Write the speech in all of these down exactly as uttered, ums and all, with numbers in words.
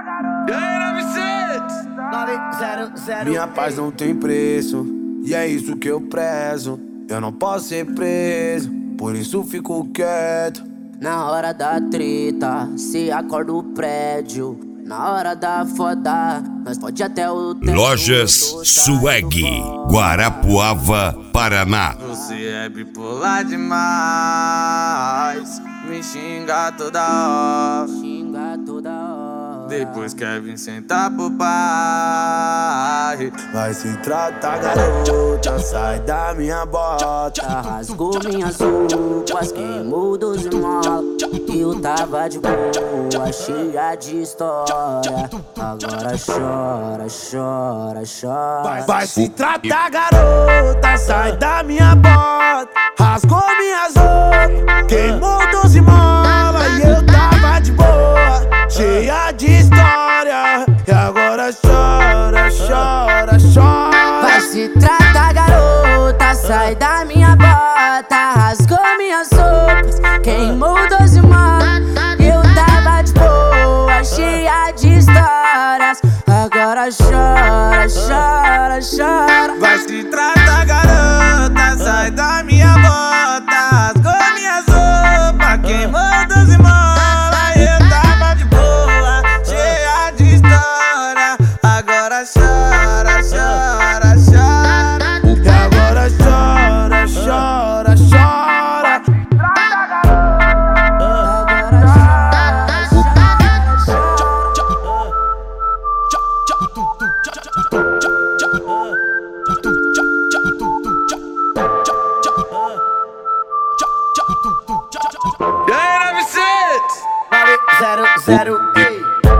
Minha paz não tem preço, e é isso que eu prezo. Eu não posso ser preso, por isso fico quieto. Na hora da treta, se acorda o prédio. Na hora da foda, nós pode até o teto. Lojas Swag, Guarapuava, Paraná. Você é bipolar demais, me xinga toda hora. Xinga toda hora. Depois quer vir sentar pro pai. Vai se tratar, garota, sai da minha bota. Rasgou minhas roupas, queimou doze molas. Eu tava de boa, cheia de história. Agora chora, chora, chora. Vai, vai se tratar, garota, sai da minha bota. Rasgou minhas roupas, queimou doze molas. E eu tava de boa, cheia de história. E agora chora, chora, chora. Vai se tratar, garota, sai da minha bota. Rasgou minhas roupas, queimou doze molas. Eu tava de boa, cheia de histórias. Agora chora, chora, chora. Vai se tratar, garota, sai da minha bota. Rasgou minhas roupas, queimou doze molas. Eu tava de boa, cheia de história. Agora chora, chora, chora. E agora chora, chora, chora. Zero, zero, ei.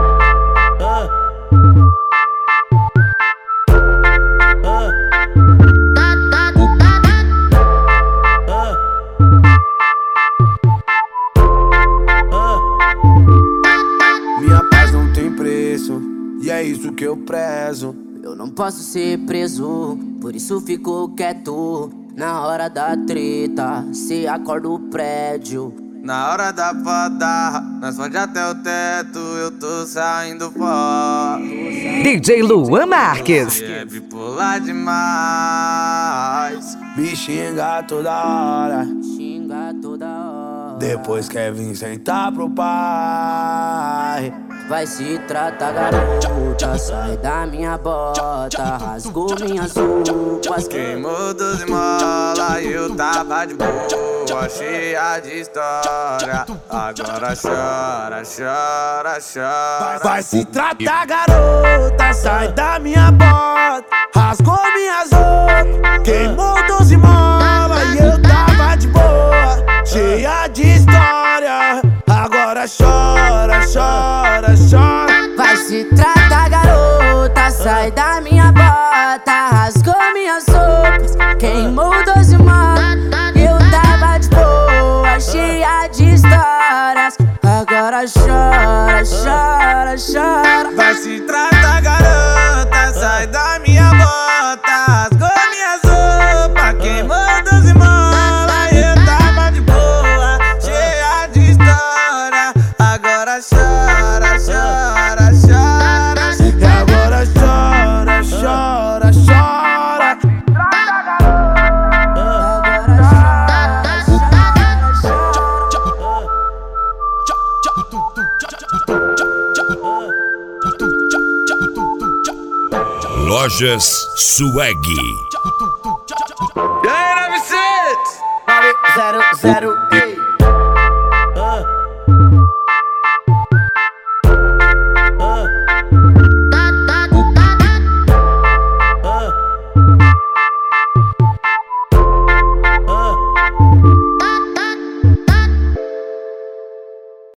Minha paz não tem preço, e é isso que eu prezo. Eu não posso ser preso, por isso fico quieto. Na hora da treta, se acorda o prédio. Na hora da foda, nós pode até o teto. Eu tô saindo fora. D J Luan Marques. Você é bipolar demais, Me xinga toda hora, Xinga toda hora. depois quer vir sentar pro pai. Vai se tratar, garota, sai da minha bota. Rasgou minhas roupas, queimou doze molas. Eu tava de boa, cheia de história. Agora chora, chora, chora. Vai se tratar, garota, sai da minha bota. Rasgou minhas roupas, queimou doze molas. E eu tava de boa, cheia de história. Agora chora, chora, chora. vai se tratar, garota, sai da minha bota. Rasgou minhas roupas, queimou doze molas. Eu tava de boa, cheia de histórias. Agora chora, chora, chora. Vai se tratar, garota, sai da minha bota. Rasgou minhas roupas, queimou doze molas. Eu tava de boa, cheia de história. Agora chora, chora, chora. E agora chora, chora, chora. Agora Lojas Swag. E aí, nove sete? zero, zero,